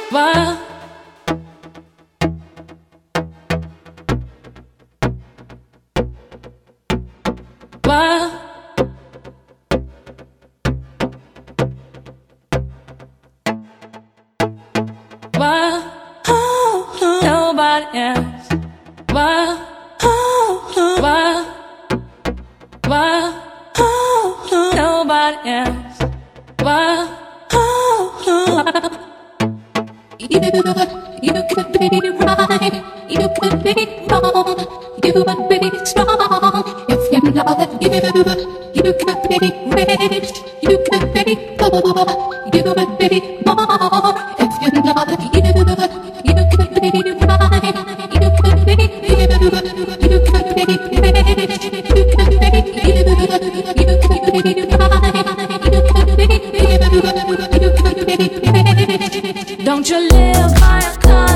Why? Why? Why? Nobody else. Why? Why? Why? Nobody else. Why? You could be right, you could be wrong, you would be strong if you know that you could be rich, you could be poor, you would be more if you know that you could be right, you could be you could be rich, you could be right, you could be. Don't you live by a clock?